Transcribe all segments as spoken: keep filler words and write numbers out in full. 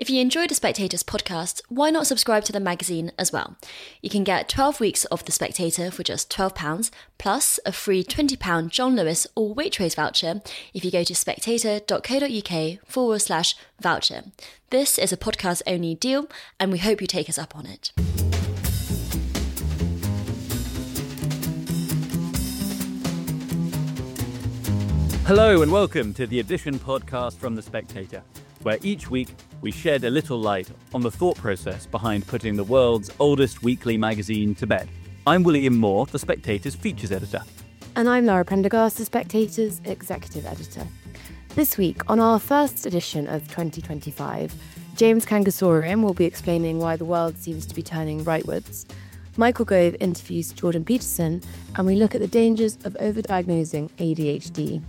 If you enjoy The Spectator's podcast, why not subscribe to the magazine as well? You can get twelve weeks of The Spectator for just twelve pounds, plus a free twenty pounds John Lewis or Waitrose voucher if you go to spectator.co.uk forward slash voucher. This is a podcast-only deal, and we hope you take us up on it. Hello and welcome to the Edition podcast from The Spectator, where each week we shed a little light on the thought process behind putting the world's oldest weekly magazine to bed. I'm William Moore, The Spectator's features editor. And I'm Laura Prendergast, The Spectator's executive editor. This week, on our first edition of twenty twenty-five, James Kangosorian will be explaining why the world seems to be turning rightwards. Michael Gove interviews Jordan Peterson, and we look at the dangers of overdiagnosing A D H D.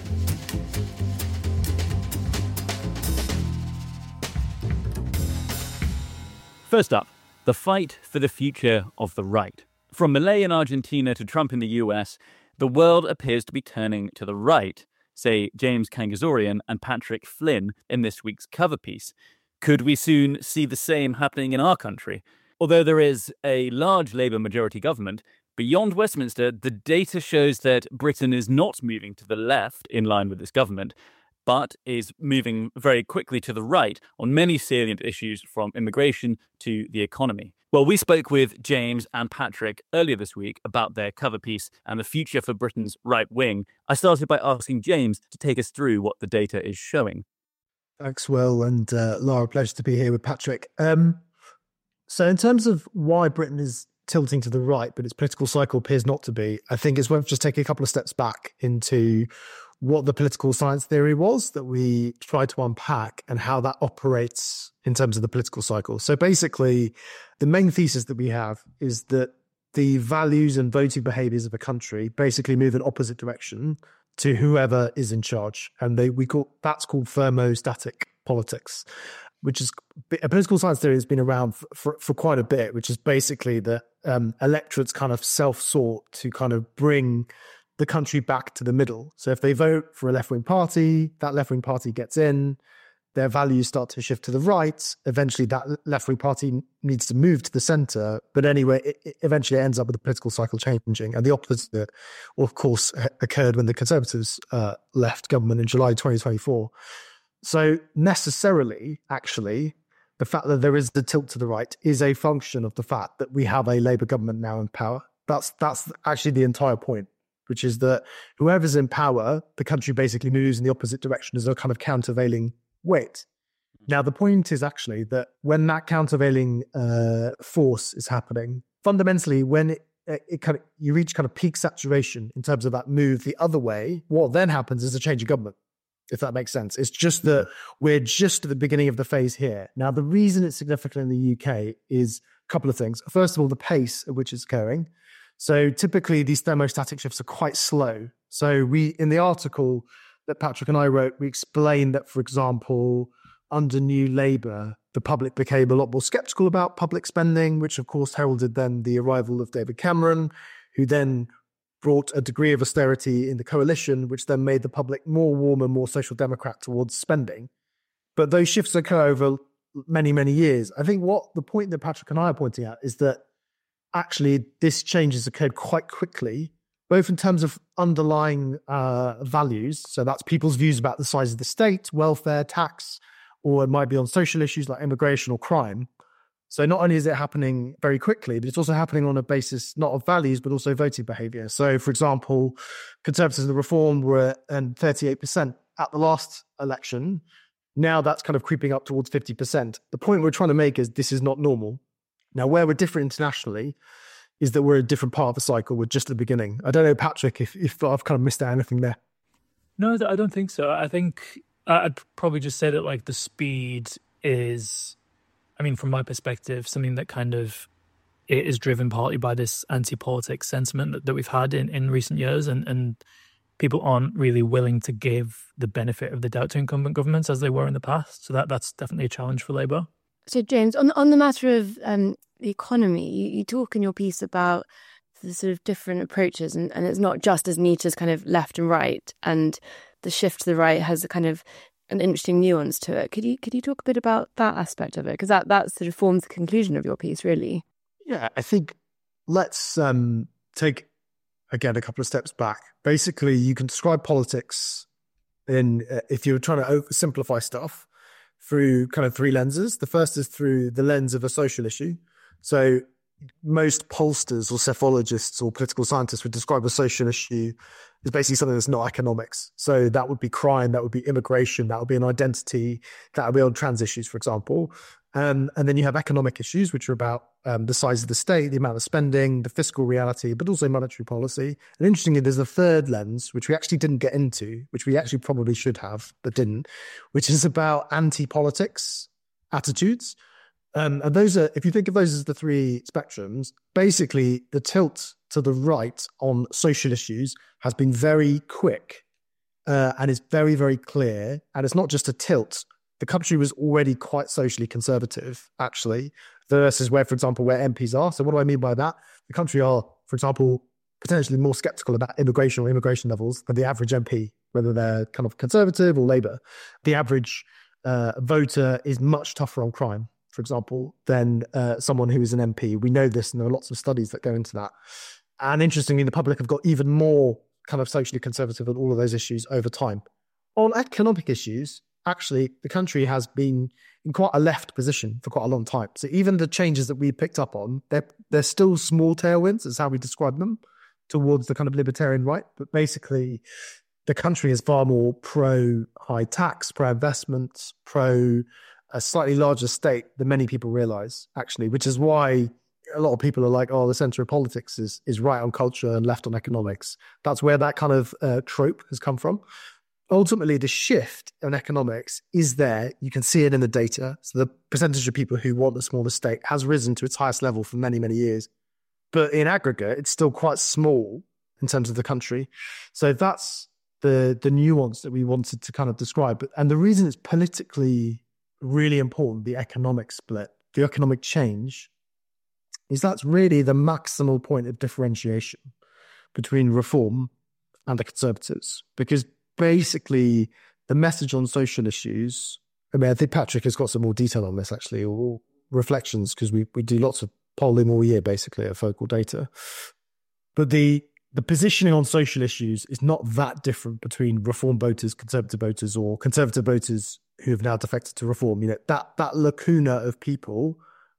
First up, the fight for the future of the right. From Milei in Argentina to Trump in the U S, the world appears to be turning to the right, say James Kangosorian and Patrick Flynn in this week's cover piece. Could we soon see the same happening in our country? Although there is a large Labour majority government, beyond Westminster, the data shows that Britain is not moving to the left in line with this government, but is moving very quickly to the right on many salient issues from immigration to the economy. Well, we spoke with James and Patrick earlier this week about their cover piece and the future for Britain's right wing. I started by asking James to take us through what the data is showing. Thanks, Will, and uh, Laura, pleasure to be here with Patrick. Um, so in terms of why Britain is tilting to the right, but its political cycle appears not to be, I think it's worth just taking a couple of steps back into what the political science theory was that we tried to unpack and how that operates in terms of the political cycle. So basically, the main thesis that we have is that the values and voting behaviours of a country basically move in opposite direction to whoever is in charge. And they we call that's called thermostatic politics, which is a political science theory that's been around for, for, for quite a bit, which is basically that um, electorates kind of self-sort to kind of bring the country back to the middle. So if they vote for a left-wing party, that left-wing party gets in, their values start to shift to the right. Eventually that left-wing party needs to move to the centre. But anyway, it, it eventually ends up with the political cycle changing. And the opposite, of course, occurred when the Conservatives uh, left government in July twenty twenty-four. So necessarily, actually, the fact that there is a tilt to the right is a function of the fact that we have a Labour government now in power. That's that's actually the entire point, which is that whoever's in power, the country basically moves in the opposite direction as a kind of countervailing weight. Now, the point is actually that when that countervailing uh, force is happening, fundamentally, when it, it kind of you reach kind of peak saturation in terms of that move the other way, what then happens is a change of government, if that makes sense. It's just that we're just at the beginning of the phase here. Now, the reason it's significant in the U K is a couple of things. First of all, the pace at which it's occurring. So typically these thermostatic shifts are quite slow. So we, in the article that Patrick and I wrote, we explained that, for example, under New Labour, the public became a lot more sceptical about public spending, which of course heralded then the arrival of David Cameron, who then brought a degree of austerity in the coalition, which then made the public more warm and more social democrat towards spending. But those shifts occur over many, many years. I think what the point that Patrick and I are pointing out is that actually this change has occurred quite quickly, both in terms of underlying uh, values. So that's people's views about the size of the state, welfare, tax, or it might be on social issues like immigration or crime. So not only is it happening very quickly, but it's also happening on a basis not of values, but also voting behaviour. So, for example, Conservatives and Reform were at thirty-eight percent at the last election. Now that's kind of creeping up towards fifty percent. The point we're trying to make is this is not normal. Now, where we're different internationally is that we're a different part of the cycle. We're just at the beginning. I don't know, Patrick, if, if I've kind of missed out anything there. No, I don't think so. I think I'd probably just say that like the speed is, I mean, from my perspective, something that kind of it is driven partly by this anti-politics sentiment that, that we've had in, in recent years, and, and people aren't really willing to give the benefit of the doubt to incumbent governments as they were in the past. So that that's definitely a challenge for Labour. So, James, on on the matter of um, the economy, you, you talk in your piece about the sort of different approaches, and, and it's not just as neat as kind of left and right, and the shift to the right has a kind of an interesting nuance to it. Could you could you talk a bit about that aspect of it? Because that, that sort of forms the conclusion of your piece, really. Yeah, I think let's um, take, again, a couple of steps back. Basically, you can describe politics in, uh, if you're trying to oversimplify stuff, through kind of three lenses. The first is through the lens of a social issue. So most pollsters or psephologists or political scientists would describe a social issue as basically something that's not economics. So that would be crime, that would be immigration, that would be an identity, that would be on trans issues, for example. Um, and then you have economic issues, which are about um, the size of the state, the amount of spending, the fiscal reality, but also monetary policy. And interestingly, there's a third lens, which we actually didn't get into, which we actually probably should have, but didn't, which is about anti-politics attitudes. Um, and those are, if you think of those as the three spectrums, basically the tilt to the right on social issues has been very quick uh, and is very, very clear. And it's not just a tilt. The country was already quite socially conservative, actually, versus where, for example, where M Ps are. So what do I mean by that? The country are, for example, potentially more skeptical about immigration or immigration levels than the average M P, whether they're kind of conservative or Labour. The average uh, voter is much tougher on crime, for example, than uh, someone who is an M P. We know this, and there are lots of studies that go into that. And interestingly, the public have got even more kind of socially conservative on all of those issues over time. On economic issues, actually, the country has been in quite a left position for quite a long time. So even the changes that we picked up on, they're, they're still small tailwinds, is how we describe them, towards the kind of libertarian right. But basically, the country is far more pro-high tax, pro-investment, pro a slightly larger state than many people realize, actually, which is why a lot of people are like, oh, the center of politics is is right on culture and left on economics. That's where that kind of uh, trope has come from. Ultimately, the shift in economics is there. You can see it in the data. So the percentage of people who want a smaller state has risen to its highest level for many, many years. But in aggregate, it's still quite small in terms of the country. So that's the the nuance that we wanted to kind of describe. And the reason it's politically really important, the economic split, the economic change, is that's really the maximal point of differentiation between Reform and the Conservatives. Because basically, the message on social issues, I mean, I think Patrick has got some more detail on this, actually, or reflections, because we, we do lots of polling all year, basically, of focal data. But the the positioning on social issues is not that different between Reform voters, Conservative voters, or Conservative voters who have now defected to Reform. You know, that that lacuna of people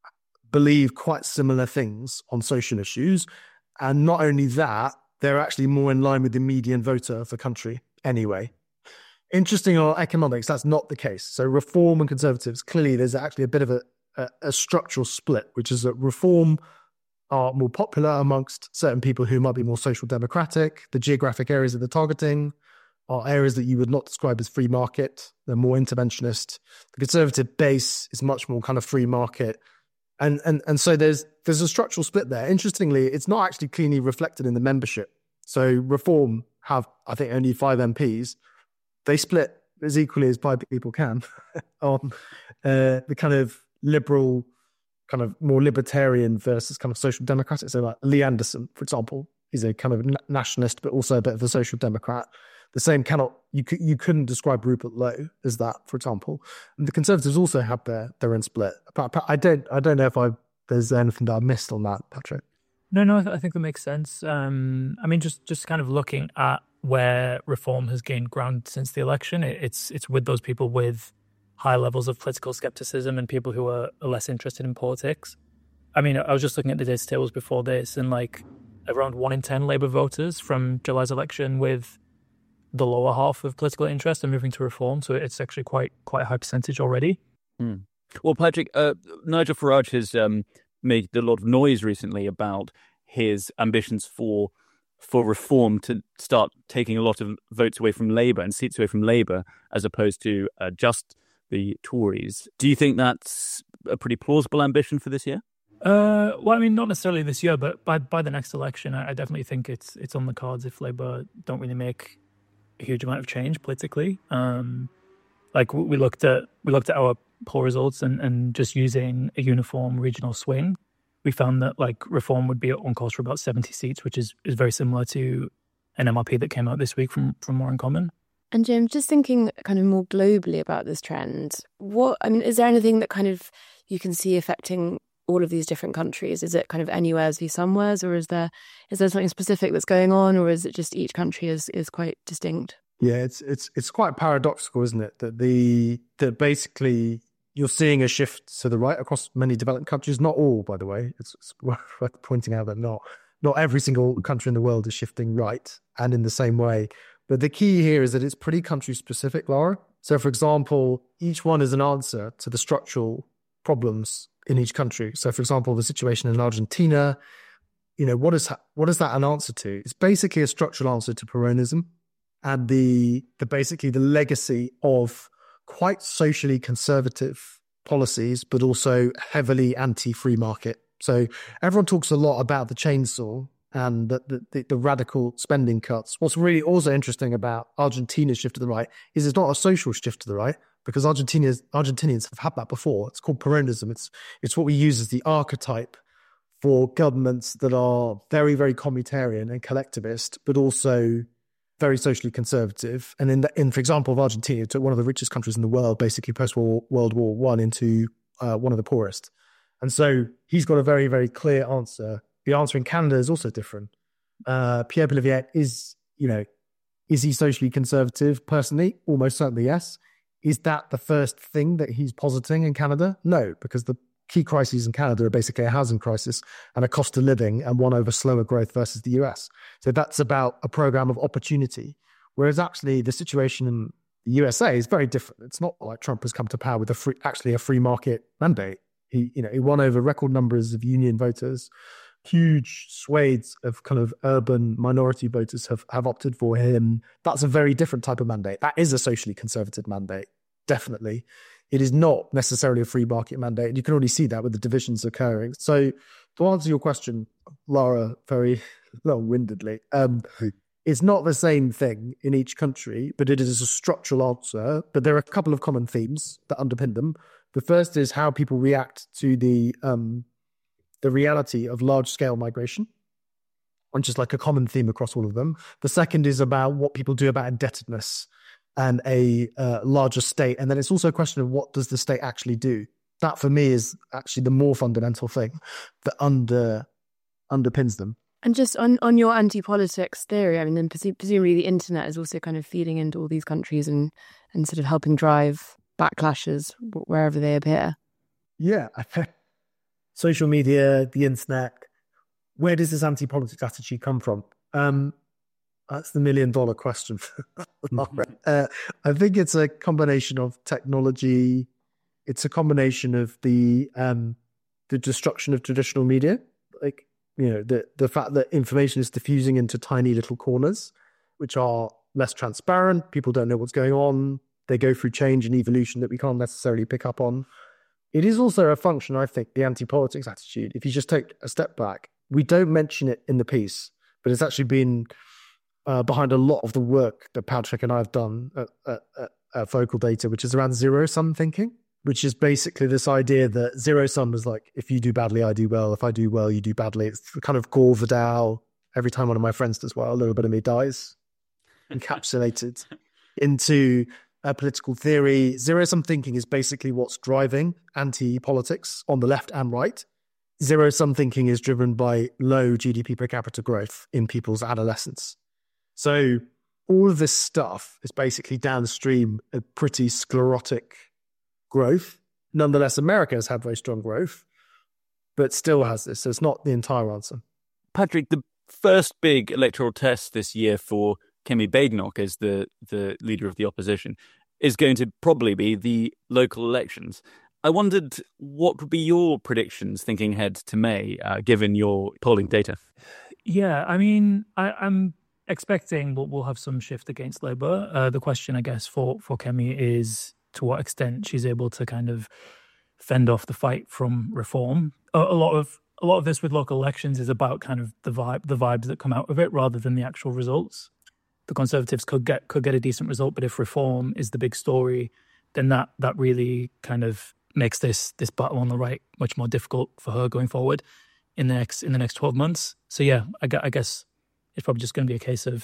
believe quite similar things on social issues. And not only that, they're actually more in line with the median voter of the country anyway. Interesting on economics, that's not the case. So Reform and Conservatives, clearly there's actually a bit of a, a, a structural split, which is that Reform are more popular amongst certain people who might be more social democratic. The geographic areas that they're targeting are areas that you would not describe as free market. They're more interventionist. The Conservative base is much more kind of free market. And and and so there's there's a structural split there. Interestingly, it's not actually cleanly reflected in the membership. So Reform have, I think, only five M Ps. They split as equally as five people can on uh, the kind of liberal, kind of more libertarian versus kind of social democratic. So like Lee Anderson, for example, is a kind of nationalist, but also a bit of a social democrat. The same cannot, you you couldn't describe Rupert Lowe as that, for example. And the Conservatives also have their their own split. But I don't I don't know if I there's anything that I missed on that, Patrick. No, no, I, th- I think that makes sense. Um, I mean, just just kind of looking at where Reform has gained ground since the election, it, it's it's with those people with high levels of political skepticism and people who are, are less interested in politics. I mean, I was just looking at the data tables before this, and like around one in ten Labour voters from July's election with the lower half of political interest are moving to Reform. So it's actually quite quite a high percentage already. Hmm. Well, Patrick, uh, Nigel Farage has um, made a lot of noise recently about his ambitions for for Reform to start taking a lot of votes away from Labour and seats away from Labour as opposed to uh, just the Tories. Do you think that's a pretty plausible ambition for this year? Uh, well, I mean, not necessarily this year, but by by the next election, I, I definitely think it's it's on the cards if Labour don't really make a huge amount of change politically. Um, like we looked at we looked at our poll results, and, and just using a uniform regional swing, we found that like Reform would be on course for about seventy seats, which is, is very similar to an M R P that came out this week from from More in Common. And James, just thinking kind of more globally about this trend, what, I mean, is there anything that kind of you can see affecting all of these different countries? Is it kind of anywheres v somewheres, or is there is there something specific that's going on, or is it just each country is is quite distinct? Yeah, it's it's it's quite paradoxical, isn't it? That the that basically you're seeing a shift to the right across many developed countries. Not all, by the way. It's, it's worth pointing out that not not every single country in the world is shifting right and in the same way. But the key here is that it's pretty country specific, Laura. So, for example, each one is an answer to the structural problems in each country. So, for example, the situation in Argentina, you know, what is what is that an answer to? It's basically a structural answer to Peronism and the the basically the legacy of quite socially conservative policies, but also heavily anti-free market. So everyone talks a lot about the chainsaw and the, the, the radical spending cuts. What's really also interesting about Argentina's shift to the right is it's not a social shift to the right, because Argentinians Argentinians have had that before. It's called Peronism. It's it's what we use as the archetype for governments that are very, very communitarian and collectivist, but also very socially conservative. And in, the, in for example, of Argentina, it took one of the richest countries in the world, basically post-World World War One, into uh, one of the poorest. And so he's got a very, very clear answer. The answer in Canada is also different. Uh, Pierre Poilievre is, you know, is he socially conservative? Personally, almost certainly yes. Is that the first thing that he's positing in Canada? No, because the key crises in Canada are basically a housing crisis and a cost of living, and one over slower growth versus the U S. So that's about a program of opportunity. Whereas actually the situation in the U S A is very different. It's not like Trump has come to power with a free, actually a free market mandate. He, you know, he won over record numbers of union voters. Huge swathes of kind of urban minority voters have, have opted for him. That's a very different type of mandate. That is a socially conservative mandate, definitely. It is not necessarily a free market mandate. And you can already see that with the divisions occurring. So to answer your question, Laura, very long-windedly, um, it's not the same thing in each country, but it is a structural answer. But there are a couple of common themes that underpin them. The first is how people react to the um, the reality of large-scale migration, which is like a common theme across all of them. The second is about what people do about indebtedness and a uh, larger state. And then it's also a question of what does the state actually do? That, for me, is actually the more fundamental thing that under underpins them. And just on, on your anti-politics theory, I mean, then presumably the internet is also kind of feeding into all these countries and, and sort of helping drive backlashes wherever they appear. Yeah. Social media, the internet, where does this anti-politics attitude come from? Um, that's the million dollar question. uh, I think it's a combination of technology. It's a combination of the um, the destruction of traditional media, like, you know, the the fact that information is diffusing into tiny little corners, which are less transparent. People don't know what's going on. They go through change and evolution that we can't necessarily pick up on. It is also a function, I think, the anti-politics attitude. If you just take a step back, we don't mention it in the piece, but it's actually been uh, behind a lot of the work that Patrick and I have done at, at, at Focal Data, which is around zero-sum thinking, which is basically this idea that zero-sum is like, if you do badly, I do well. If I do well, you do badly. It's the kind of Gore Vidal, every time one of my friends does well, a little bit of me dies, encapsulated into a political theory. Zero-sum thinking is basically what's driving anti-politics on the left and right. Zero-sum thinking is driven by low G D P per capita growth in people's adolescence. So all of this stuff is basically downstream of pretty sclerotic growth. Nonetheless, America has had very strong growth, but still has this. So it's not the entire answer. Patrick, the first big electoral test this year for Kemi Badenoch as the, the leader of the opposition is going to probably be the local elections. I wondered what would be your predictions thinking ahead to May, uh, given your polling data? Yeah, I mean, I, I'm expecting we'll, we'll have some shift against Labour. Uh, the question, I guess, for, for Kemi is to what extent she's able to kind of fend off the fight from reform. A, a lot of a lot of this with local elections is about kind of the vibe, the vibes that come out of it, rather than the actual results. The Conservatives could get could get a decent result, but if reform is the big story, then that that really kind of makes this this battle on the right much more difficult for her going forward in the next in the next twelve months. So yeah, I, I guess it's probably just going to be a case of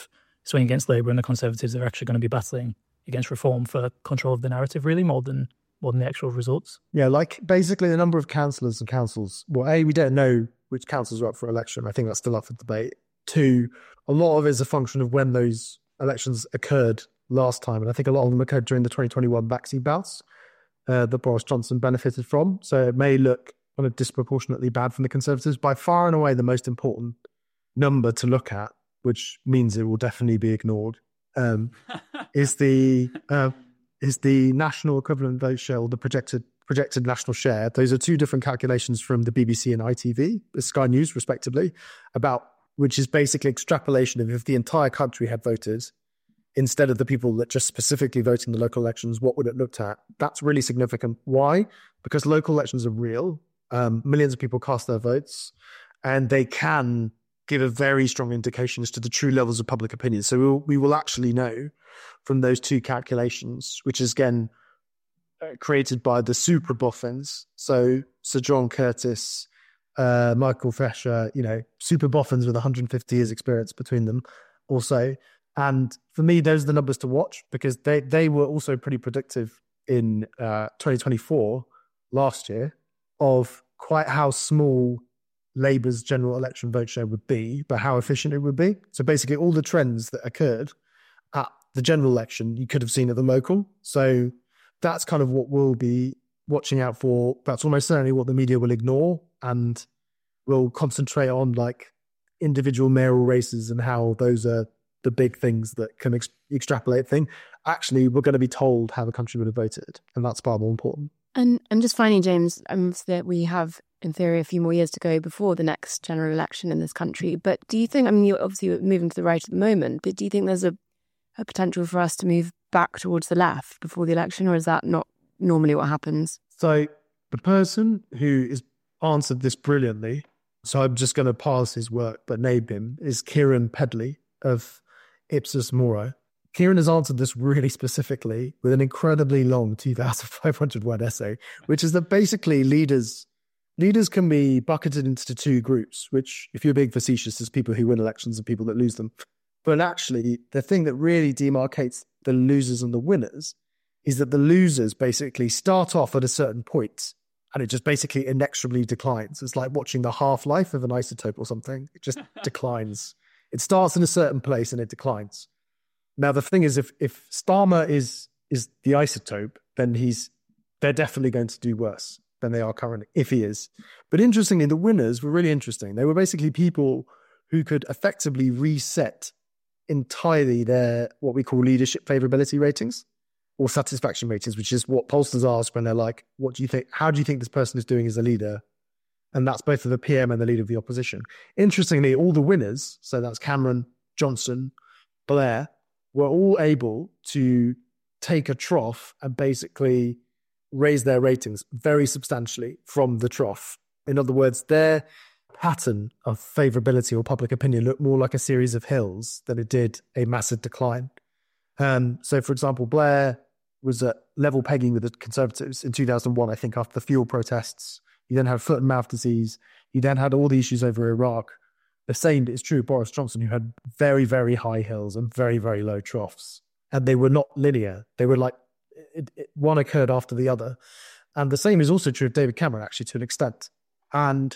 swing against Labour and the Conservatives are actually going to be battling against reform for control of the narrative, really, more than more than the actual results. Yeah, like basically the number of councillors and councils. Well, A, we don't know which councils are up for election. I think that's still up for debate. Two, a lot of it is a function of when those elections occurred last time. And I think a lot of them occurred during the twenty twenty-one vaccine bouts uh, that Boris Johnson benefited from. So it may look kind of disproportionately bad from the Conservatives. By far and away, the most important number to look at, which means it will definitely be ignored, um, is the uh, is the national equivalent vote share, or the projected projected national share. Those are two different calculations from the B B C and I T V, the Sky News respectively, about which is basically extrapolation of if the entire country had voted instead of the people that just specifically vote in the local elections, what would it looked at? That's really significant. Why? Because local elections are real. Um, millions of people cast their votes, and they can give a very strong indication as to the true levels of public opinion. So we will, we will actually know from those two calculations, which is again uh, created by the super boffins. So Sir John Curtis, uh, Michael Thresher, you know, super boffins with one hundred fifty years experience between them also. And for me, those are the numbers to watch, because they, they were also pretty predictive in uh, twenty twenty-four, last year, of quite how small Labour's general election vote share would be, but how efficient it would be. So basically all the trends that occurred at the general election, you could have seen at the local. So that's kind of what we'll be watching out for. That's almost certainly what the media will ignore, and will concentrate on like individual mayoral races and how those are the big things that can ex- extrapolate thing. Actually, we're going to be told how the country would have voted, and that's far more important. And and just finally, James, um, that we have, in theory, a few more years to go before the next general election in this country. But do you think, I mean, you're obviously moving to the right at the moment, but do you think there's a, a potential for us to move back towards the left before the election, or is that not normally what happens? So the person who is answered this brilliantly, so I'm just going to parse his work, but name him, is Kieran Pedley of Ipsos Moro. Kieran has answered this really specifically with an incredibly long two thousand five hundred word essay, which is that basically leaders leaders can be bucketed into two groups, which, if you're being facetious, is people who win elections and people that lose them. But actually, the thing that really demarcates the losers and the winners is that the losers basically start off at a certain point, and it just basically inexorably declines. It's like watching the half-life of an isotope or something. It just declines. It starts in a certain place and it declines. Now, the thing is, if if Starmer is is the isotope, then he's they're definitely going to do worse than they are currently, if he is. But interestingly, the winners were really interesting. They were basically people who could effectively reset entirely their, what we call leadership favorability ratings or satisfaction ratings, which is what pollsters ask when they're like, what do you think, how do you think this person is doing as a leader? And that's both of the P M and the leader of the opposition. Interestingly, all the winners, so that's Cameron, Johnson, Blair, were all able to take a trough and basically raise their ratings very substantially from the trough. In other words, their pattern of favorability or public opinion looked more like a series of hills than it did a massive decline. Um, so, for example, Blair was at level pegging with the Conservatives in two thousand one, I think, after the fuel protests. You then had foot and mouth disease. You then had all the issues over Iraq. The same is true of Boris Johnson, who had very, very high hills and very, very low troughs. And they were not linear. They were like, it, it, one occurred after the other. And the same is also true of David Cameron, actually, to an extent. And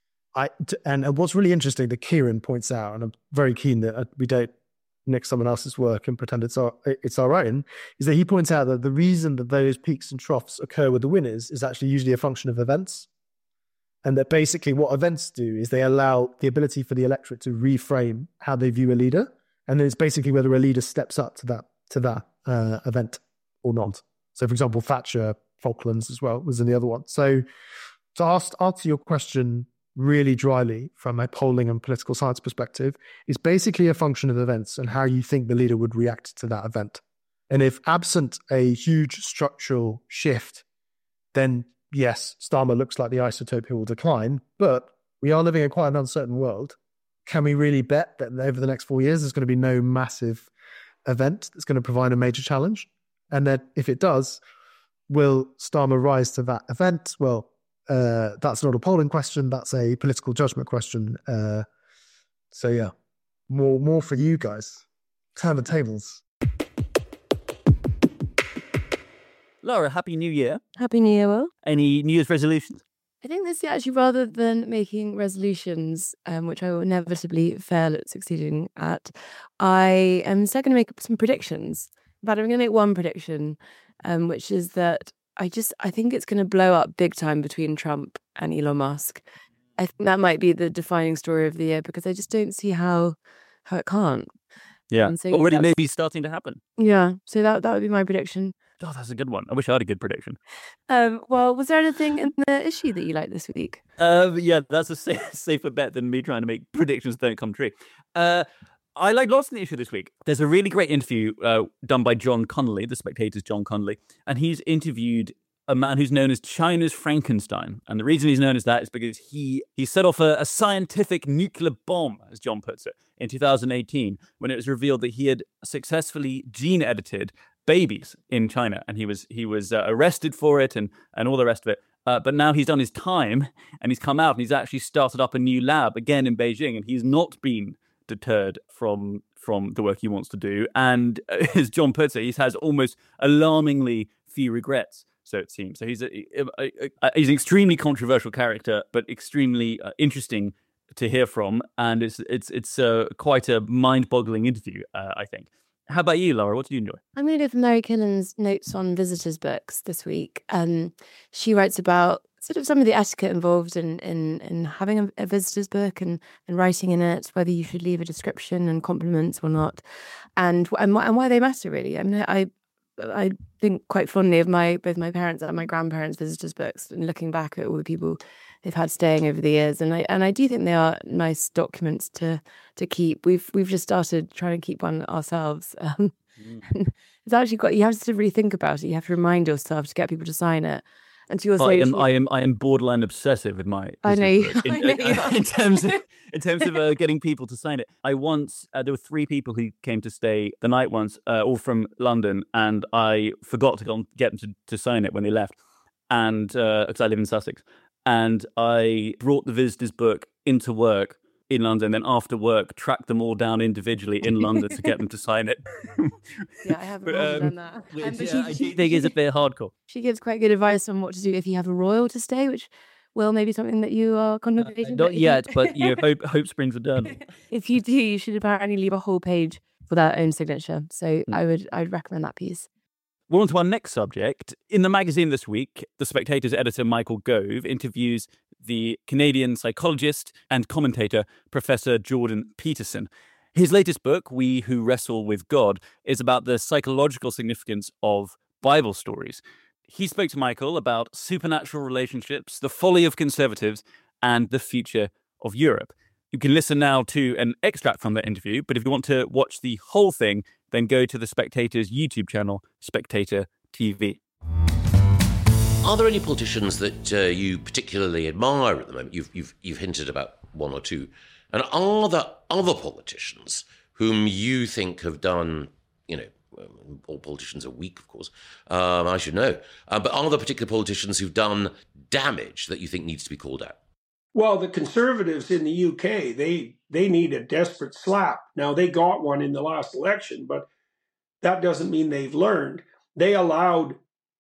I and, and what's really interesting that Kieran points out, and I'm very keen that we don't nick someone else's work and pretend it's our, it's our own, is that he points out that the reason that those peaks and troughs occur with the winners is actually usually a function of events. And that basically what events do is they allow the ability for the electorate to reframe how they view a leader. And then it's basically whether a leader steps up to that to that uh, event or not. So, for example, Thatcher, Falklands as well, was in the other one. So to ask, answer your question really dryly from a polling and political science perspective, is basically a function of events and how you think the leader would react to that event. And if absent a huge structural shift, then yes, Starmer looks like the isotope who will decline, but we are living in quite an uncertain world. Can we really bet that over the next four years there's going to be no massive event that's going to provide a major challenge? And that if it does, will Starmer rise to that event? Well, uh, that's not a polling question. That's a political judgment question. Uh, so yeah, more more for you guys. Turn the tables. Laura, Happy New Year. Happy New Year, Will. Any New Year's resolutions? I think this year, actually, rather than making resolutions, um, which I will inevitably fail at succeeding at, I am instead going to make some predictions. But I'm going to make one prediction, um, which is that I just I think it's going to blow up big time between Trump and Elon Musk. I think that might be the defining story of the year because I just don't see how how it can't. Yeah, And so already that's- maybe starting to happen. Yeah, so that that would be my prediction. Oh, that's a good one. I wish I had a good prediction. Um, well, was there anything in the issue that you liked this week? Uh, yeah, that's a sa- safer bet than me trying to make predictions that don't come true. Uh, I like lots in the issue this week. There's a really great interview uh, done by John Connolly, the Spectator's John Connolly, and he's interviewed a man who's known as China's Frankenstein. And the reason he's known as that is because he he set off a, a scientific nuclear bomb, as John puts it, in two thousand eighteen, when it was revealed that he had successfully gene-edited babies in China, and he was he was uh, arrested for it and and all the rest of it. Uh, but now he's done his time, and he's come out, and he's actually started up a new lab again in Beijing, and he's not been deterred from from the work he wants to do. And uh, as John puts it, he has almost alarmingly few regrets, so it seems. So he's a, a, a, a he's an extremely controversial character, but extremely uh, interesting to hear from, and it's it's it's uh, quite a mind-boggling interview, uh, I think. How about you, Laura? What did you enjoy? I'm going to go for Mary Killen's notes on visitors' books this week. Um, she writes about sort of some of the etiquette involved in in, in having a, a visitor's book and, and writing in it, whether you should leave a description and compliments or not, and and, and why they matter, really. I mean, I I think quite fondly of my both my parents and my grandparents' visitors' books, and looking back at all the people they've had staying over the years, and I and I do think they are nice documents to to keep. We've we've just started trying to keep one ourselves. Um, mm. It's actually got you have to really think about it. You have to remind yourself to get people to sign it. And to your I am social... I am I am borderline obsessive with my. I know, you, in, I know you uh, in terms of in terms of uh, getting people to sign it. I once uh, there were three people who came to stay the night once, uh, all from London, and I forgot to go and get them to, to sign it when they left, and because uh, I live in Sussex. And I brought the visitors' book into work in London, then after work, tracked them all down individually in London to get them to sign it. Yeah, I haven't but, um, done that. Which, Um, but yeah, she- I she- do think is a bit hardcore. She gives quite good advice on what to do if you have a royal to stay, which will maybe something that you are contemplating. Not but if you- yet, but you know, hope, hope springs eternal. If you do, you should apparently leave a whole page for their own signature. So I would I would recommend that piece. We're on to our next subject. In the magazine this week, The Spectator's editor Michael Gove interviews the Canadian psychologist and commentator Professor Jordan Peterson. His latest book, We Who Wrestle with God, is about the psychological significance of Bible stories. He spoke to Michael about supernatural relationships, the folly of conservatives, and the future of Europe. You can listen now to an extract from that interview, but if you want to watch the whole thing, then go to The Spectator's YouTube channel, Spectator T V. Are there any politicians that uh, you particularly admire at the moment? You've, you've, you've hinted about one or two. And are there other politicians whom you think have done, you know, all politicians are weak, of course, um, I should know, uh, but are there particular politicians who've done damage that you think needs to be called out? Well, the Conservatives in the U K, they they need a desperate slap. Now, they got one in the last election, but that doesn't mean they've learned. They allowed,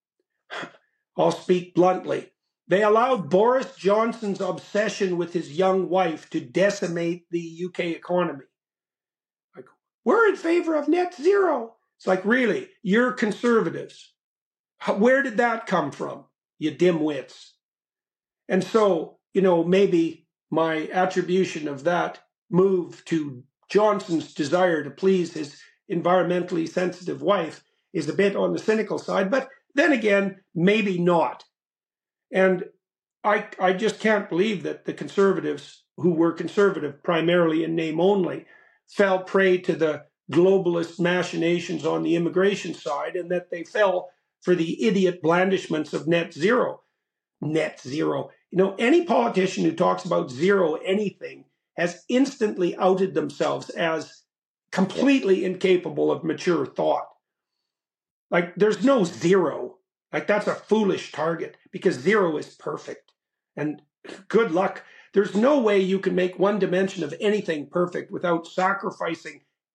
I'll speak bluntly, they allowed Boris Johnson's obsession with his young wife to decimate the U K economy. Like, we're in favor of net zero. It's like, really, you're Conservatives. Where did that come from, you dimwits? And so, you know, maybe my attribution of that move to Johnson's desire to please his environmentally sensitive wife is a bit on the cynical side, but then again, maybe not. And I I just can't believe that the Conservatives, who were conservative primarily in name only, fell prey to the globalist machinations on the immigration side, and that they fell for the idiot blandishments of net zero. Net zero. You know, any politician who talks about zero anything has instantly outed themselves as completely incapable of mature thought. Like, there's no zero. Like, that's a foolish target because zero is perfect. And good luck. There's no way you can make one dimension of anything perfect without sacrificing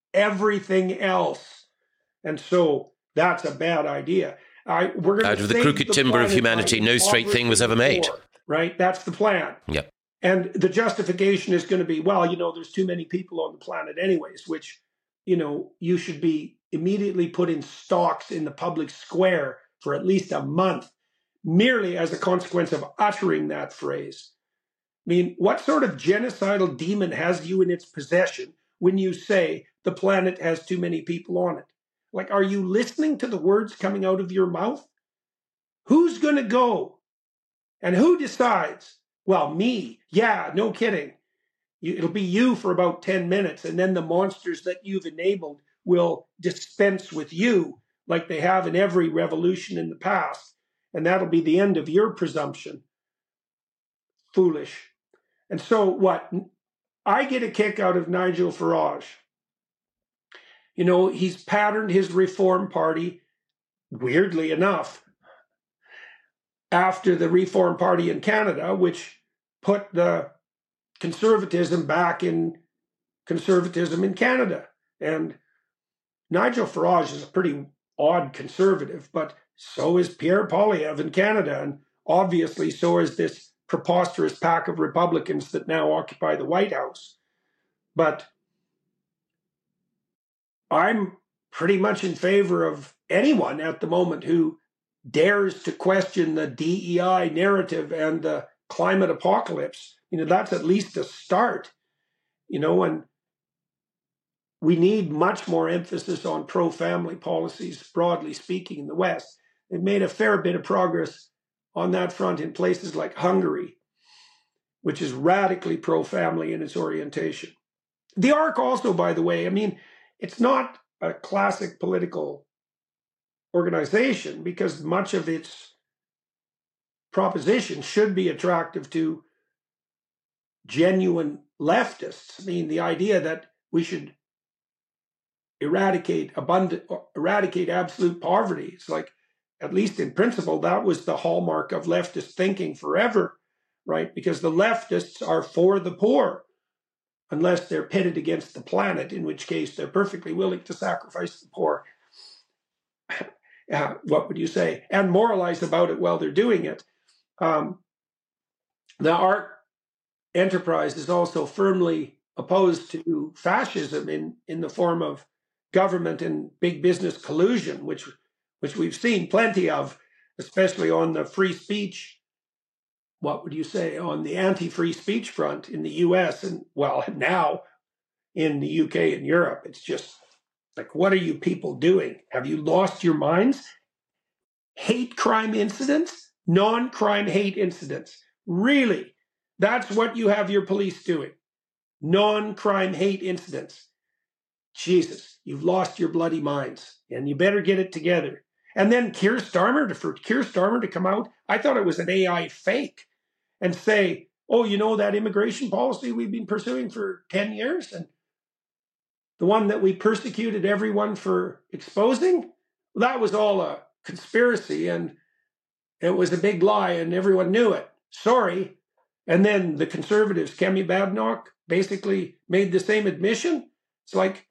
everything else. And so that's a bad idea. I, we're gonna Out of the crooked the timber of humanity, no straight thing was ever made. War, right? That's the plan. Yep. And the justification is going to be, well, you know, there's too many people on the planet anyways, which, you know, you should be immediately put in stocks in the public square for at least a month, merely as a consequence of uttering that phrase. I mean, what sort of genocidal demon has you in its possession when you say the planet has too many people on it? Like, are you listening to the words coming out of your mouth? Who's going to go? And who decides? Well, me. Yeah, no kidding. You, it'll be you for about ten minutes, and then the monsters that you've enabled will dispense with you like they have in every revolution in the past. And that'll be the end of your presumption. Foolish. And so what? I get a kick out of Nigel Farage. You know, he's patterned his Reform Party, weirdly enough, after the Reform Party in Canada, which put the conservatism back in conservatism in Canada. And Nigel Farage is a pretty odd conservative, but so is Pierre Poilievre in Canada. And obviously so is this preposterous pack of Republicans that now occupy the White House. But I'm pretty much in favor of anyone at the moment who dares to question the D E I narrative and the climate apocalypse. You know, that's at least a start, you know, and we need much more emphasis on pro-family policies, broadly speaking, in the West. They've made a fair bit of progress on that front in places like Hungary, which is radically pro-family in its orientation. The A R C also, by the way, I mean, it's not a classic political organization because much of its proposition should be attractive to genuine leftists. I mean, the idea that we should eradicate abundant, eradicate absolute poverty. It's like, at least in principle, that was the hallmark of leftist thinking forever, right? Because the leftists are for the poor, unless they're pitted against the planet, in which case they're perfectly willing to sacrifice the poor. uh, what would you say? And moralize about it while they're doing it. Um, the art enterprise is also firmly opposed to fascism in, in the form of government and big business collusion, which which we've seen plenty of, especially on the free speech, what would you say, on the anti-free speech front in the U S and, well, now in the U K and Europe. It's just like, what are you people doing? Have you lost your minds? Hate crime incidents, non-crime hate incidents. Really? That's what you have your police doing. Non-crime hate incidents. Jesus, you've lost your bloody minds, and you better get it together. And then Keir Starmer, to, for Keir Starmer to come out, I thought it was an A I fake, and say, oh, you know that immigration policy we've been pursuing for ten years, and the one that we persecuted everyone for exposing? Well, that was all a conspiracy, and it was a big lie, and everyone knew it. Sorry. And then the Conservatives, Kemi Badenoch, basically made the same admission. It's like,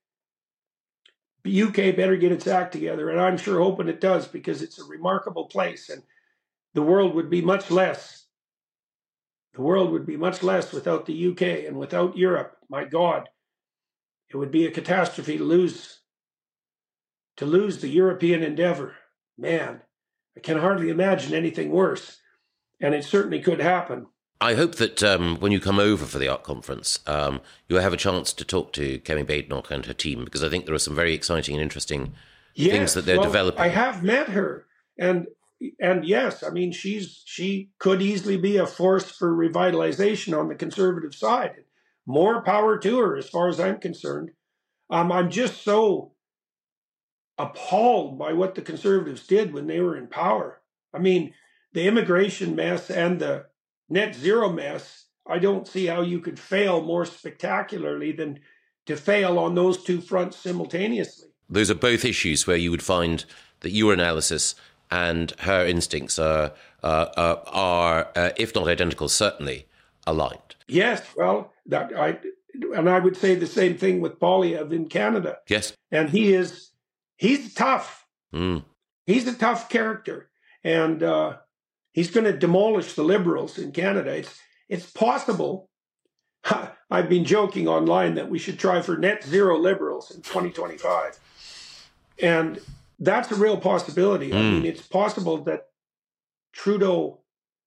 the U K better get its act together, and I'm sure hoping it does, because it's a remarkable place, and the world would be much less. The world would be much less without the U K and without Europe. My God, it would be a catastrophe to lose, to lose the European endeavor. Man, I can hardly imagine anything worse, and it certainly could happen. I hope that um, when you come over for the art conference, um, you'll have a chance to talk to Kemi Badenoch and her team, because I think there are some very exciting and interesting yes, things that they're well, developing. I have met her, and and yes, I mean, she's she could easily be a force for revitalization on the conservative side. More power to her, as far as I'm concerned. Um, I'm just so appalled by what the conservatives did when they were in power. I mean, the immigration mess and the net zero mess, I don't see how you could fail more spectacularly than to fail on those two fronts simultaneously. Those are both issues where you would find that your analysis and her instincts are, uh, uh, are uh, if not identical, certainly aligned. Yes, well, that I, and I would say the same thing with Poilievre in Canada. Yes. And he is, he's tough. Mm. He's a tough character. And uh, he's going to demolish the Liberals in Canada. It's, it's possible. I've been joking online that we should try for net zero Liberals in twenty twenty-five. And that's a real possibility. Mm. I mean, it's possible that Trudeau,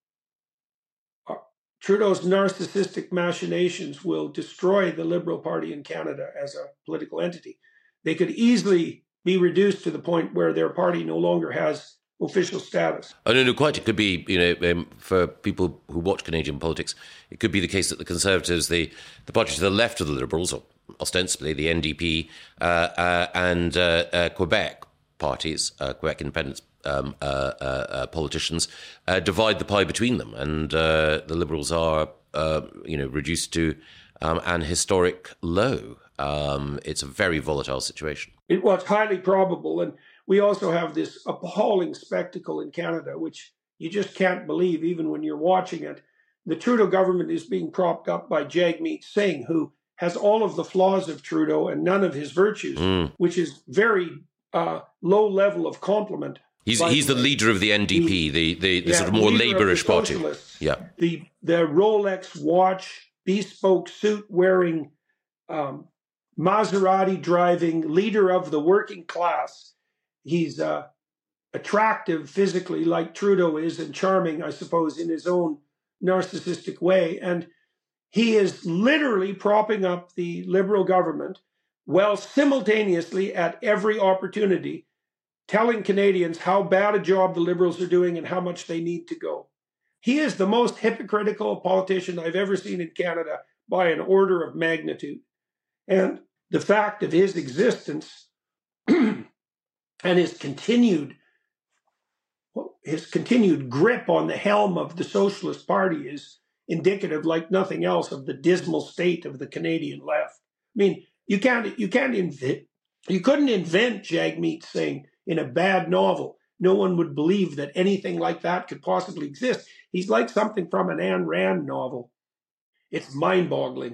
uh, Trudeau's narcissistic machinations will destroy the Liberal Party in Canada as a political entity. They could easily be reduced to the point where their party no longer has official status. Oh, no, no, quite. It could be, you know, um, for people who watch Canadian politics, it could be the case that the Conservatives, the, the party to the left of the Liberals, or ostensibly the N D P uh, uh, and uh, uh, Quebec parties, uh, Quebec independence um, uh, uh, uh, politicians, uh, divide the pie between them. And uh, the Liberals are, uh, you know, reduced to um, an historic low. Um, it's a very volatile situation. It was highly probable. And we also have this appalling spectacle in Canada, which you just can't believe even when you're watching it. The Trudeau government is being propped up by Jagmeet Singh, who has all of the flaws of Trudeau and none of his virtues, mm. which is very uh, low level of compliment. He's he's the, the leader of the N D P, the, the, the yeah, sort of more labourish party. Yeah. The, the Rolex watch, bespoke suit wearing, um, Maserati driving, leader of the working class. He's uh, attractive physically like Trudeau is, and charming, I suppose, in his own narcissistic way. And he is literally propping up the Liberal government while simultaneously at every opportunity telling Canadians how bad a job the Liberals are doing and how much they need to go. He is the most hypocritical politician I've ever seen in Canada by an order of magnitude. And the fact of his existence and his continued his continued grip on the helm of the Socialist Party is indicative, like nothing else, of the dismal state of the Canadian left. I mean, you can't you can't invent you couldn't invent Jagmeet Singh in a bad novel. No one would believe that anything like that could possibly exist. He's like something from an Ayn Rand novel. It's mind-boggling.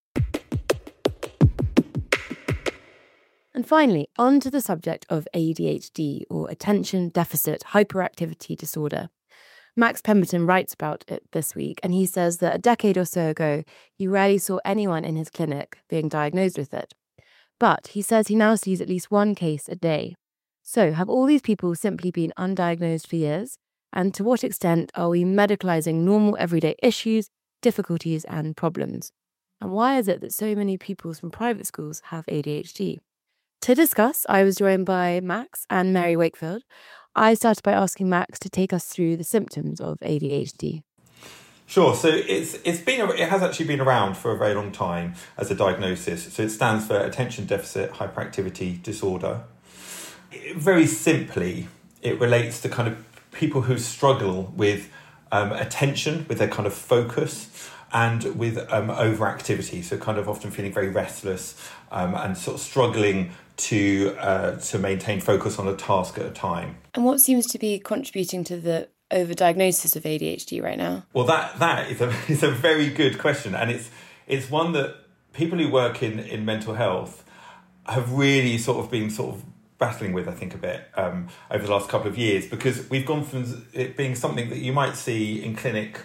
And finally, on to the subject of A D H D, or Attention Deficit Hyperactivity Disorder. Max Pemberton writes about it this week, and he says that a decade or so ago, he rarely saw anyone in his clinic being diagnosed with it. But he says he now sees at least one case a day. So have all these people simply been undiagnosed for years? And to what extent are we medicalising normal everyday issues, difficulties and problems? And why is it that so many pupils from private schools have A D H D? To discuss, I was joined by Max and Mary Wakefield. I started by asking Max to take us through the symptoms of A D H D. Sure. So it's it's been it has actually been around for a very long time as a diagnosis. So it stands for Attention Deficit Hyperactivity Disorder. Very simply, it relates to kind of people who struggle with um, attention, with their kind of focus, and with um, overactivity. So kind of often feeling very restless um, and sort of struggling to uh, to maintain focus on a task at a time. And what seems to be contributing to the overdiagnosis of A D H D right now? Well, that that is a is a very good question, and it's it's one that people who work in, in mental health have really sort of been sort of battling with, I think, a bit um, over the last couple of years, because we've gone from it being something that you might see in clinic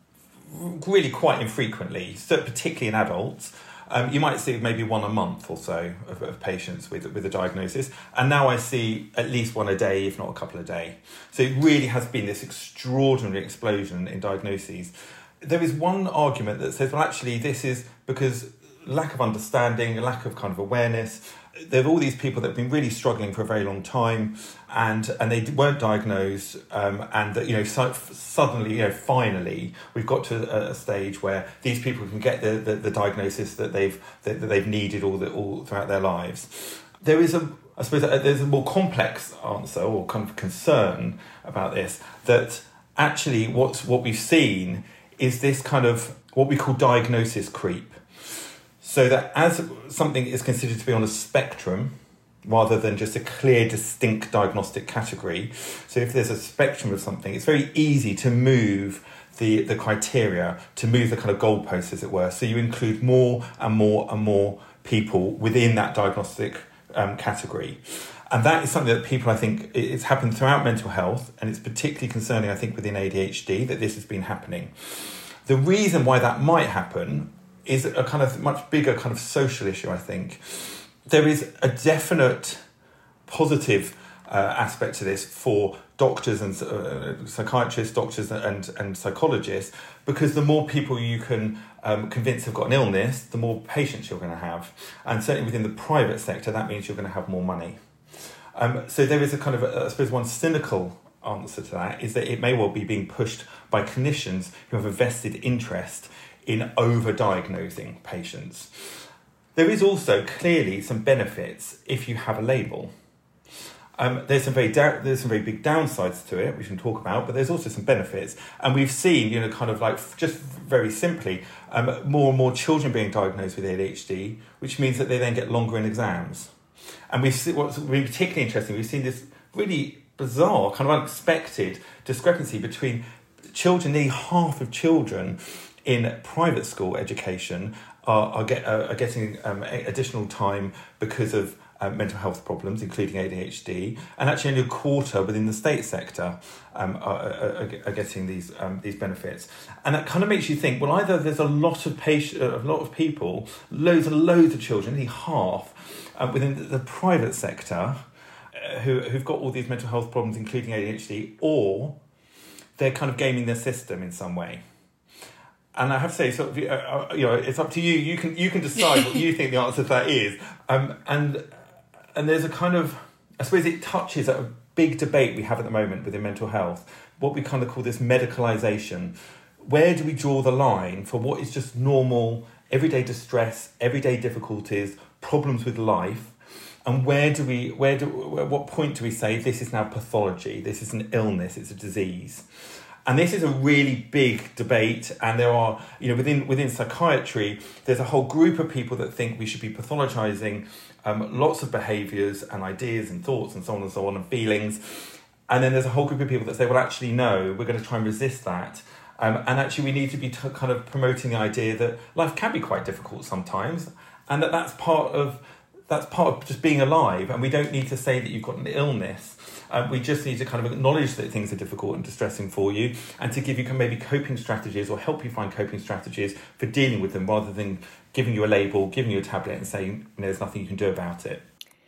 really quite infrequently, so particularly in adults. Um, you might see maybe one a month or so of, of patients with with a diagnosis, and now I see at least one a day, if not a couple a day. So it really has been this extraordinary explosion in diagnoses. There is one argument that says, well, actually, this is because lack of understanding, lack of kind of awareness. There are all these people that have been really struggling for a very long time, and and they weren't diagnosed, um, and that, you know, so, suddenly, you know, finally, we've got to a, a stage where these people can get the, the, the diagnosis that they've that, that they've needed all the, all throughout their lives. There is a, I suppose, a, there's a more complex answer or kind of concern about this, that actually what's what we've seen is this kind of what we call diagnosis creep. So that as something is considered to be on a spectrum, rather than just a clear, distinct diagnostic category, so if there's a spectrum of something, it's very easy to move the, the criteria to move the kind of goalposts, as it were. So you include more and more and more people within that diagnostic um, category. And that is something that people, I think, it's happened throughout mental health, and it's particularly concerning, I think, within A D H D that this has been happening. The reason why that might happen is a kind of much bigger kind of social issue, I think. There is a definite positive uh, aspect to this for doctors and uh, psychiatrists, doctors and, and psychologists, because the more people you can um, convince have got an illness, the more patients you're going to have. And certainly within the private sector, that means you're going to have more money. Um, so there is a kind of, a, I suppose, one cynical answer to that is that it may well be being pushed by clinicians who have a vested interest in over-diagnosing patients. There is also clearly some benefits if you have a label. Um, there's some very da- there's some very big downsides to it, which we can talk about, but there's also some benefits. And we've seen, you know, kind of like just very simply, um, more and more children being diagnosed with A D H D, which means that they then get longer in exams. And we've seen, what's been particularly interesting, we've seen this really bizarre, kind of unexpected discrepancy between children. Nearly half of children in private school education are, are, get, uh, are getting um, additional time because of uh, mental health problems, including A D H D, and actually only a quarter within the state sector um, are, are, are getting these um, these benefits. And that kind of makes you think, well, either there's a lot of patient, a lot of people, loads and loads of children, nearly half, uh, within the, the private sector, uh, who, who've got all these mental health problems, including A D H D, or they're kind of gaming their system in some way. And I have to say, sort of, uh, you know, it's up to you. You can you can decide what you think the answer to that is. Um, and and there's a kind of, I suppose it touches at a big debate we have at the moment within mental health, what we kind of call this medicalisation. Where do we draw the line for what is just normal, everyday distress, everyday difficulties, problems with life? And where do we, where do, at what point do we say this is now pathology, this is an illness, it's a disease? And this is a really big debate, and there are, you know, within within psychiatry, there's a whole group of people that think we should be pathologising um, lots of behaviours and ideas and thoughts and so on and so on and feelings. And then there's a whole group of people that say, well, actually, no, we're going to try and resist that. Um, and actually, we need to be t- kind of promoting the idea that life can be quite difficult sometimes, and that that's part of that's part of just being alive. And we don't need to say that you've got an illness. Um, we just need to kind of acknowledge that things are difficult and distressing for you, and to give you maybe coping strategies or help you find coping strategies for dealing with them, rather than giving you a label, giving you a tablet and saying, you know, there's nothing you can do about it.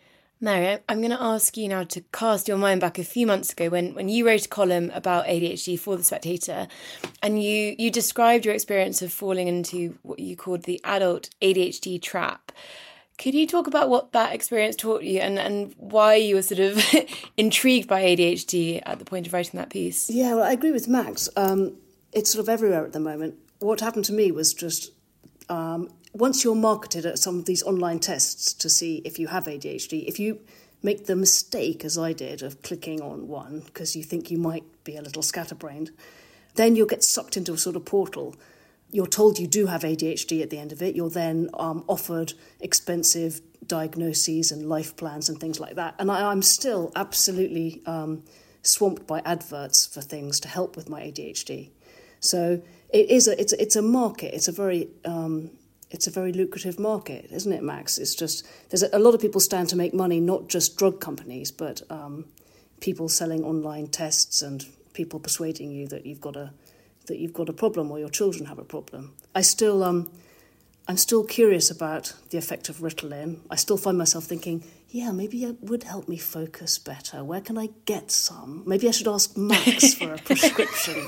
Mary, I'm going to ask you now to cast your mind back a few months ago when, when you wrote a column about A D H D for The Spectator, and you, you described your experience of falling into what you called the adult A D H D trap. Could you talk about what that experience taught you, and, and why you were sort of intrigued by A D H D at the point of writing that piece? Yeah, well, I agree with Max. Um, it's sort of everywhere at the moment. What happened to me was just, um, once you're marketed at some of these online tests to see if you have A D H D, if you make the mistake, as I did, of clicking on one because you think you might be a little scatterbrained, then you'll get sucked into a sort of portal. You're told you do have A D H D at the end of it. You're then um, offered expensive diagnoses and life plans and things like that. And I, I'm still absolutely um, swamped by adverts for things to help with my A D H D. So it is a it's a, it's a market. It's a very um, it's a very lucrative market, isn't it, Max? It's just there's a, a lot of people stand to make money, not just drug companies, but um, people selling online tests and people persuading you that you've got a that you've got a problem or your children have a problem. I still, um, I'm still curious about the effect of Ritalin. I still find myself thinking, yeah, maybe it would help me focus better. Where can I get some? Maybe I should ask Max for a prescription.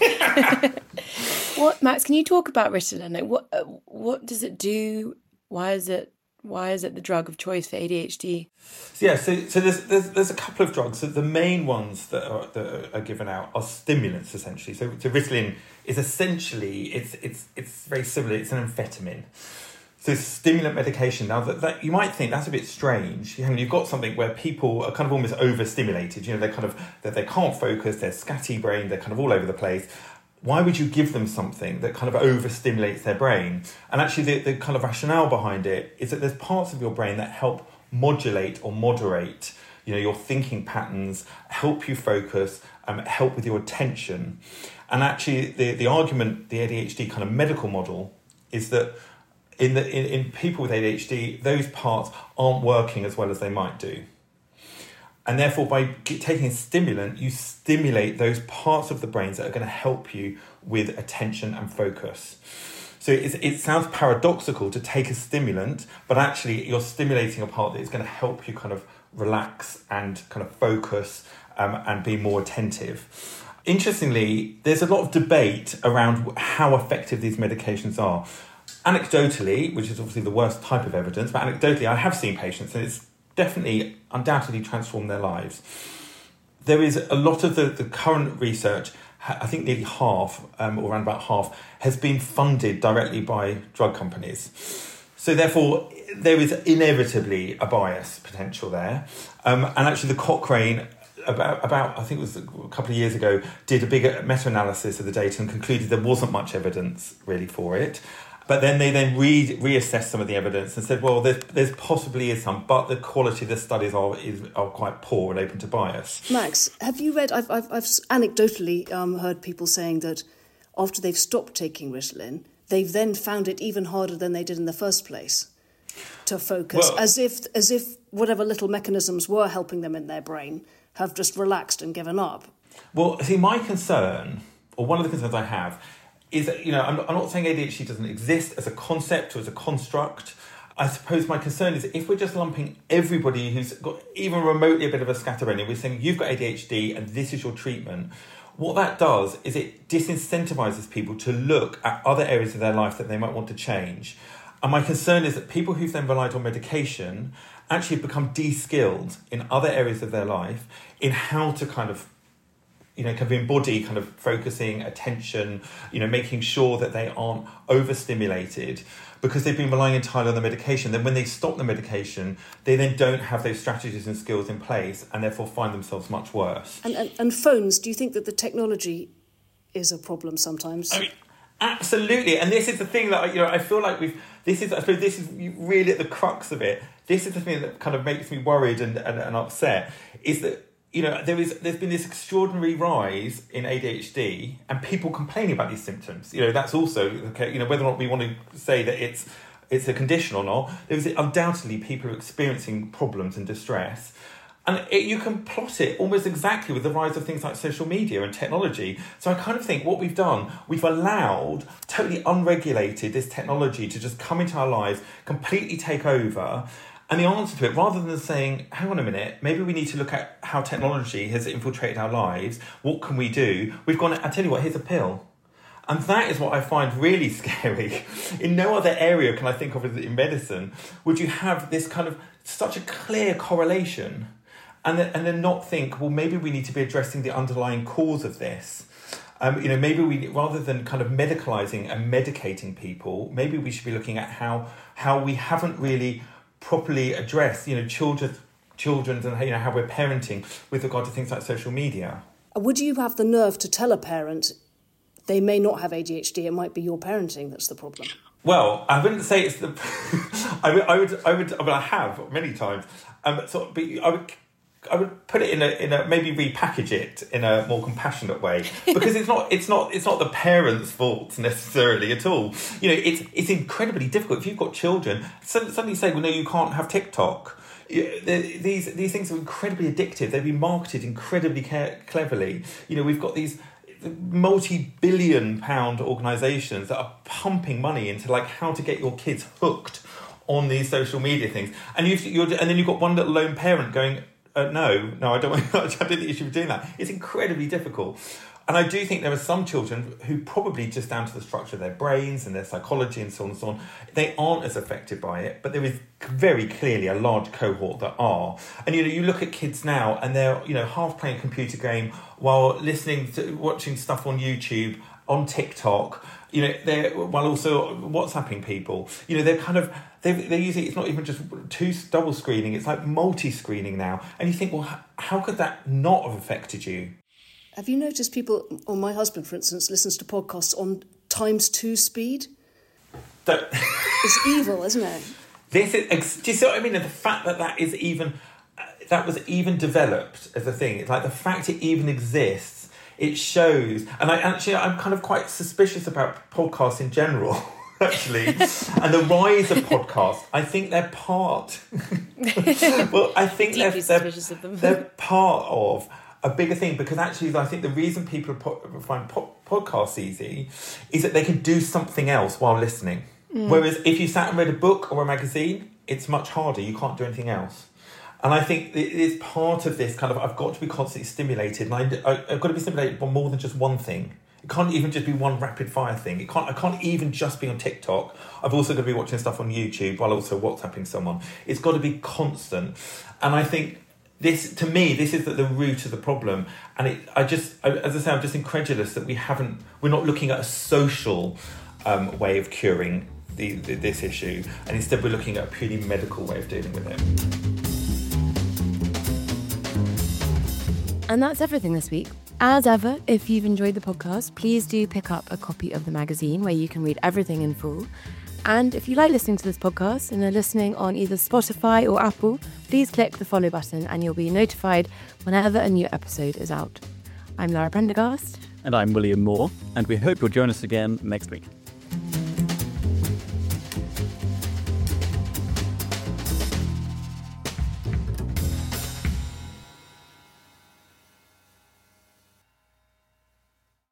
What, Max, can you talk about Ritalin? Like, what, uh, what does it do? Why is it? Why is it the drug of choice for A D H D? Yeah, so so there's there's, there's a couple of drugs. So the main ones that are, that are given out are stimulants, essentially. So, so Ritalin is essentially it's it's it's very similar. It's an amphetamine. So stimulant medication. Now that, that you might think that's a bit strange. You know, you've got something where people are kind of almost overstimulated. You know, they're kind of they they can't focus. They're scatty-brained. They're kind of all over the place. Why would you give them something that kind of overstimulates their brain? And actually the, the kind of rationale behind it is that there's parts of your brain that help modulate or moderate, you know, your thinking patterns, help you focus, um, help with your attention. And actually, the, the argument, the A D H D kind of medical model, is that in, the, in, in people with A D H D, those parts aren't working as well as they might do. And therefore, by taking a stimulant, you stimulate those parts of the brains that are going to help you with attention and focus. So it, it sounds paradoxical to take a stimulant, but actually you're stimulating a part that is going to help you kind of relax and kind of focus um, and be more attentive. Interestingly, there's a lot of debate around how effective these medications are. Anecdotally, which is obviously the worst type of evidence, but anecdotally I have seen patients and it's definitely, undoubtedly transformed their lives. There is a lot of the, the current research, I think nearly half, um, or around about half, has been funded directly by drug companies. So therefore, there is inevitably a bias potential there. Um, and actually the Cochrane, about, about, I think it was a couple of years ago, did a big meta-analysis of the data and concluded there wasn't much evidence really for it. But then they then re- reassessed some of the evidence and said, well, there's, there's possibly is some, but the quality of the studies are is, are quite poor and open to bias. Max, have you read, I've, I've, I've anecdotally um, heard people saying that after they've stopped taking Ritalin, they've then found it even harder than they did in the first place to focus, well, as if as if whatever little mechanisms were helping them in their brain have just relaxed and given up. Well, see, my concern, or one of the concerns I have, is that, you know, I'm, I'm not saying A D H D doesn't exist as a concept or as a construct. I suppose my concern is if we're just lumping everybody who's got even remotely a bit of a scatterbrain, we're saying you've got A D H D and this is your treatment, what that does is it disincentivizes people to look at other areas of their life that they might want to change. And my concern is that people who've then relied on medication actually have become de-skilled in other areas of their life in how to kind of, you know, kind of embody kind of focusing, attention, you know, making sure that they aren't overstimulated because they've been relying entirely on the medication. Then when they stop the medication, they then don't have those strategies and skills in place and therefore find themselves much worse. And, and, and phones, do you think that the technology is a problem sometimes? I mean, absolutely. And this is the thing that, you know, I feel like we've, this is, I suppose this is really at the crux of it. This is the thing that kind of makes me worried and, and, and upset, is that, you know, there is, there's been this extraordinary rise in A D H D and people complaining about these symptoms. You know, that's also, okay, you know, whether or not we want to say that it's it's a condition or not, there is undoubtedly people who are experiencing problems and distress. And it, you can plot it almost exactly with the rise of things like social media and technology. So I kind of think what we've done, we've allowed, totally unregulated, this technology to just come into our lives, completely take over. And the answer to it, rather than saying, hang on a minute, maybe we need to look at how technology has infiltrated our lives, what can we do? We've gone, I tell you what, here's a pill. And that is what I find really scary. In no other area can I think of in medicine would you have this kind of such a clear correlation and then, and then not think, well, maybe we need to be addressing the underlying cause of this. Um, you know, maybe we, rather than kind of medicalising and medicating people, maybe we should be looking at how how we haven't really properly address, you know, children, children, and you know how we're parenting with regard to things like social media. Would you have the nerve to tell a parent they may not have A D H D? It might be your parenting that's the problem. Well, I wouldn't say it's the. I would, I would, I would. I mean, I have many times. Um, so, but I would. I would put it in a in a maybe repackage it in a more compassionate way, because it's not it's not it's not the parents' fault necessarily at all. You know, it's it's incredibly difficult if you've got children. Suddenly say, well, no, you can't have TikTok. These these things are incredibly addictive. They've been marketed incredibly cleverly. You know, we've got these multi-billion pound organisations that are pumping money into like how to get your kids hooked on these social media things, and you've you're and then you've got one little lone parent going, Uh, no, no, I don't. I don't think you should be doing that. It's incredibly difficult, and I do think there are some children who probably just down to the structure of their brains and their psychology and so on and so on, they aren't as affected by it. But there is very clearly a large cohort that are. And you know, you look at kids now, and they're you know half playing a computer game while listening to watching stuff on YouTube, on TikTok. You know, they're while also WhatsApping people. You know, they're kind of they they're using it's not even just two double screening; it's like multi screening now. And you think, well, how could that not have affected you? Have you noticed people? Or my husband, for instance, listens to podcasts on times two speed. That, it's evil, isn't it? This is. Do you see what I mean? And the fact that that is even uh, that was even developed as a thing. It's like the fact it even exists it shows. And I actually, I'm kind of quite suspicious about podcasts in general, actually. And the rise of podcasts, I think they're part. well, I think they're, they're, of them. they're part of a bigger thing, because actually I think the reason people po- find po- podcasts easy is that they can do something else while listening. Mm. Whereas if you sat and read a book or a magazine, it's much harder. You can't do anything else. And I think it is part of this kind of, I've got to be constantly stimulated, and I, I, I've got to be stimulated by more than just one thing. It can't even just be one rapid fire thing. It can't. I can't even just be on TikTok. I've also got to be watching stuff on YouTube while also WhatsApping someone. It's got to be constant. And I think this, to me, this is at the root of the problem. And it, I just, I, as I say, I'm just incredulous that we haven't, we're not looking at a social um, way of curing the, the, this issue, and instead we're looking at a purely medical way of dealing with it. And that's everything this week. As ever, if you've enjoyed the podcast, please do pick up a copy of the magazine where you can read everything in full. And if you like listening to this podcast and are listening on either Spotify or Apple, please click the follow button and you'll be notified whenever a new episode is out. I'm Lara Prendergast. And I'm William Moore, and we hope you'll join us again next week.